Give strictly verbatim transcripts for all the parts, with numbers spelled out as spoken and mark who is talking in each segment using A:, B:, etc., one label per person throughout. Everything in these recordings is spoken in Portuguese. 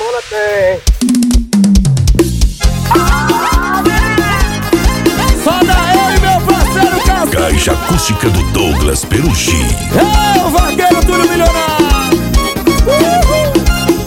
A: semana tem.
B: Só daí, meu parceiro Casca.
C: Caixa acústica do Douglas Perucci.
B: É o vaqueiro Túlio Milionário. Uhul.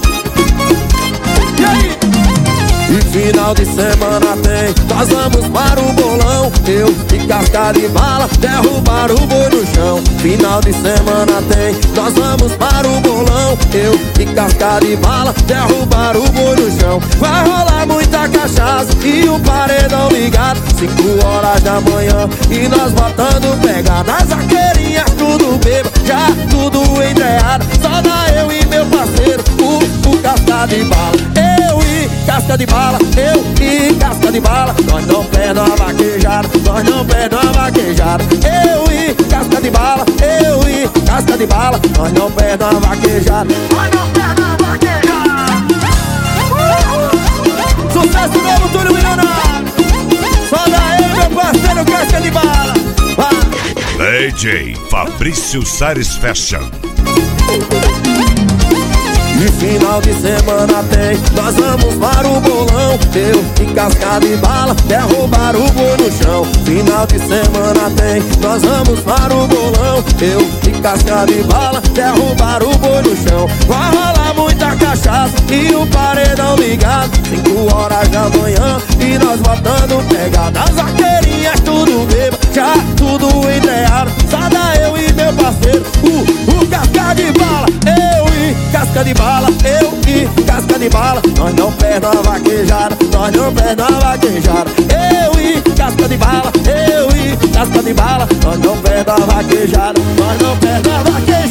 B: E aí? E final de semana tem, nós vamos para o bolão. Eu e Casca de Bala derrubar o boi no chão. Final de semana tem, nós vamos para o bolão. Eu e Casca de Bala derrubar o boi no chão. Vai rolar muita cachaça e um paredão ligado. Cinco horas da manhã e nós botando pegada. As vaqueirinhas tudo bêbado, já tudo entreado. Só dá eu e meu parceiro, o, o Casca de Bala. Eu e Casca de Bala, eu e Casca de Bala. Nós não perdemos a vaquejada, nós não perdemos a vaquejada. Eu e Casca de Bala, eu e Casca de Bala. Nós não perdemos a vaquejada, nós não perdemos a vaquejada. Sucesso novo, Túlio Milionário. Só daí, meu parceiro Casca de Bala.
C: D J Fabrício Sares Fashion.
B: E final de semana tem, nós vamos para o bolão. Eu e Casca de Bala derrubar o boi no chão. Final de semana tem, nós vamos para o bolão. Eu e Casca de Bala derrubar o boi no chão. Vai rolar muita cachaça e o paredão ligado. Cinco horas da manhã e nós botando pegada. As vaqueirinhas tudo bêbado, já tudo entreado. Só dá eu e meu parceiro, o, o Casca de Bala. Eu e Casca de Bala, eu e Casca de Bala. Nós não perdemos a vaquejada, nós não perdemos a vaquejada. Eu e Casca de Bala, eu e Casca de Bala. Nós não perdemos a vaquejada, nós não perdemos a vaquejada.